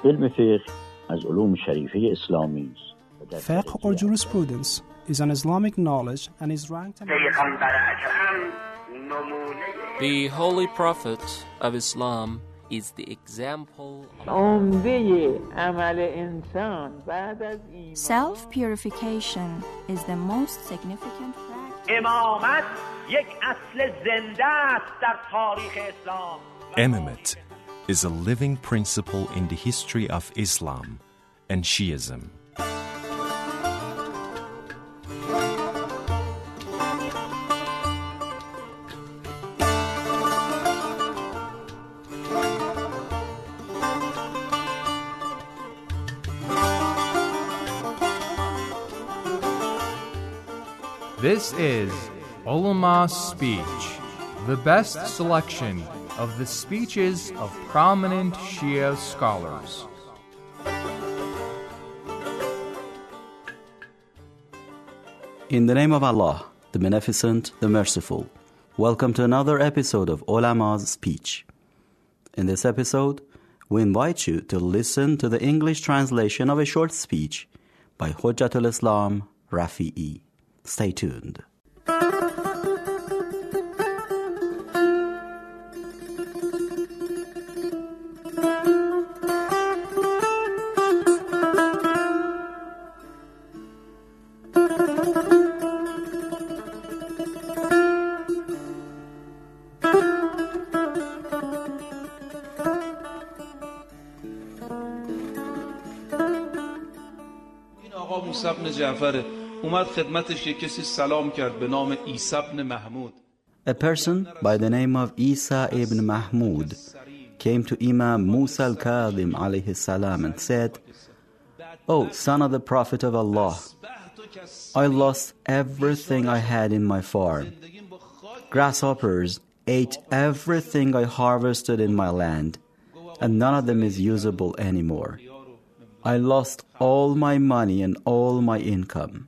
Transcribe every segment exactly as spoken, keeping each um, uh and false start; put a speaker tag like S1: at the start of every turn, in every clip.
S1: علم فقه از علوم شریفه اسلامی است.
S2: Fiqh or jurisprudence is an Islamic knowledge and is ranked among
S3: The Holy Prophet of Islam is the example
S4: Self-purification is the most significant practice.
S5: امامت یک اصل زنده است در تاریخ اسلام.
S6: Imamate is a living principle in the history of Islam and Shiism.
S7: This is Ulama's Speech, the best selection of the speeches of prominent Shia scholars.
S8: In the name of Allah, the Beneficent, the Merciful, welcome to another episode of Ulama's Speech. In this episode, we invite you to listen to the English translation of a short speech by Hujjatul Islam Rafi'i. Stay tuned.
S9: آقا موسی بن جعفر اومد خدمتش یک کسی سلام کرد به نام عیسی بن محمود.
S8: A person by the name of Isa ibn Mahmud came to Imam Musa al-Kadhim alayhi salam and said, "O son of the Prophet of Allah, I lost everything I had in my farm. Grasshoppers ate everything I harvested in my land, and none of them is usable anymore. I lost all my money and all my income."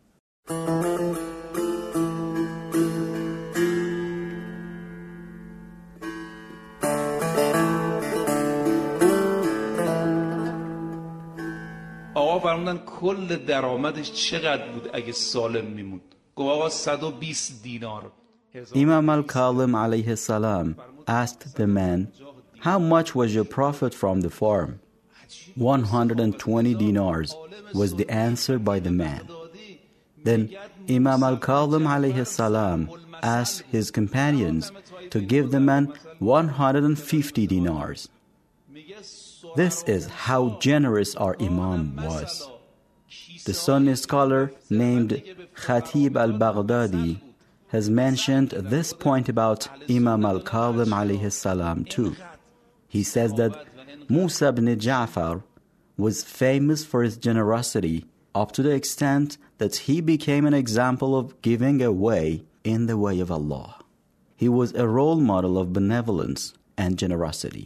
S9: آقا فرمودن کل درآمدش چقدر بود اگه سالم میموند؟ گفت آقا صد و بیست دینار.
S8: Imam al-Kadhim alayhi salam asked the man, "How much was your profit from the farm?" one hundred twenty dinars was the answer by the man. Then Imam al-Kadhim alayhi salam asked his companions to give the man one hundred fifty dinars. This is how generous our Imam was. The Sunni scholar named Khatib al-Baghdadi has mentioned this point about Imam al-Kadhim alayhi salam too. He says that Musa ibn Ja'far was famous for his generosity up to the extent that he became an example of giving away in the way of Allah. He was a role model of benevolence and generosity.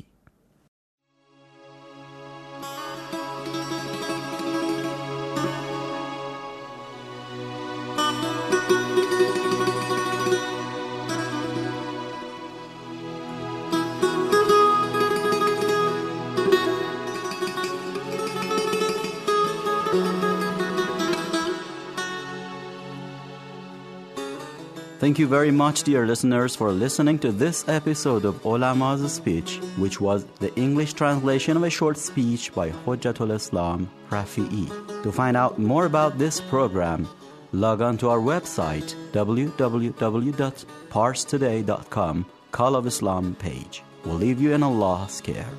S8: Thank you very much, dear listeners, for listening to this episode of Ulama's Speech, which was the English translation of a short speech by Hujjatul Islam Rafi'i. To find out more about this program, log on to our website, w w w dot pars today dot com, Call of Islam page. We'll leave you in Allah's care.